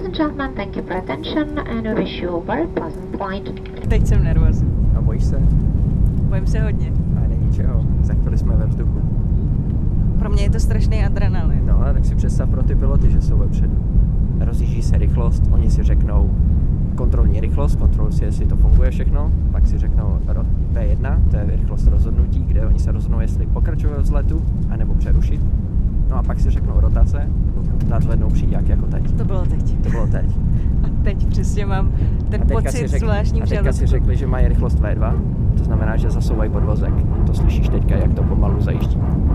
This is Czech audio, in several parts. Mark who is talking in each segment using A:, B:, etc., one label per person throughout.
A: Ladies and gentlemen, thank you for attention and we wish you a very pleasant flight.
B: Teď jsem nervózní.
C: A bojíš se?
B: Bojím se hodně.
C: A není čeho, za chvíli jsme ve vzduchu.
B: Pro mě je to strašný adrenalin.
C: No ale tak si představ pro ty piloty, že jsou vepředu. Rozjíždí se rychlost, oni si řeknou kontrolní rychlost, kontrolují si, jestli to funguje všechno, pak si řeknou P1, to je rychlost rozhodnutí, kde oni se rozhodnou, jestli pokračují v vzletu, anebo přerušit. No a pak si řeknou rotace, nadhlednou příďák jako teď.
B: To bylo teď.
C: To bylo teď.
B: A teď přesně mám ten pocit zvláštní v žaludku.
C: A teďka si řekli, že mají rychlost V2, to znamená, že zasouvají podvozek. To slyšíš teďka, jak to pomalu zajíždí.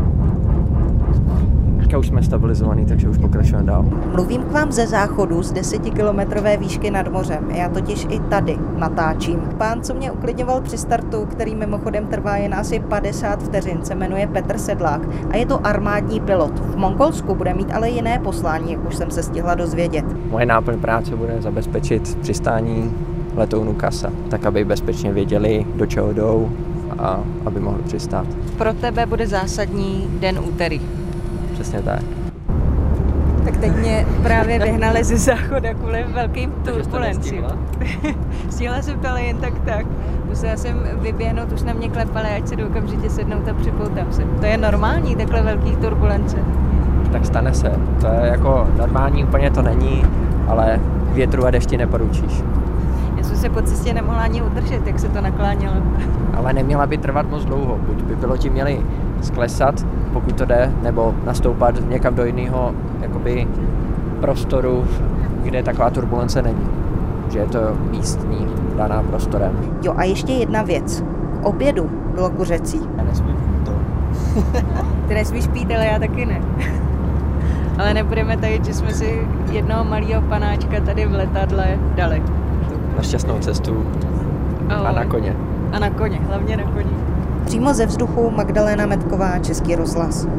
C: Teďka už jsme stabilizovaní, takže už pokračujeme dál.
D: Mluvím k vám ze záchodu z 10kilometrové výšky nad mořem. Já totiž i tady natáčím. Pán, co mě uklidňoval při startu, který mimochodem trvá jen asi 50 vteřin, se jmenuje Petr Sedlák a je to armádní pilot. V Mongolsku bude mít ale jiné poslání, jak už jsem se stihla dozvědět.
C: Moje náplň práce bude zabezpečit přistání letounu Casa, tak aby bezpečně věděli, do čeho jdou a aby mohli přistát.
B: Pro tebe bude zásadní den úterý.
C: Přesně tak.
B: Tak teď mě právě vyhnali ze záchoda kvůli velkým turbulencím. Stihla jsem to ale jen tak. Musela jsem vyběhnout, už na mě klepali, ať se jdu okamžitě sednout a připoutám se. To je normální, takhle velký turbulence?
C: Tak stane se. To je jako normální, úplně to není, ale větru a dešti neporučíš.
B: Já jsem se po cestě nemohla ani udržet, jak se to naklánělo.
C: Ale neměla by trvat moc dlouho. Buď by piloti měli sklesat, pokud to jde, nebo nastoupat někam do jiného jakoby prostoru, kde taková turbulence není. Že je to místní, daná prostorem.
D: Jo, a ještě jedna věc. K obědu bylo kuřecí.
C: Já nesmím to.
B: Ty nesmíš pít, ale já taky ne. Ale nebudeme tady, že jsme si jednoho malého panáčka tady v letadle dali.
C: Na šťastnou cestu a na koně.
B: A na koně, hlavně na koně.
D: Přímo ze vzduchu Magdalena Metková, Český rozhlas.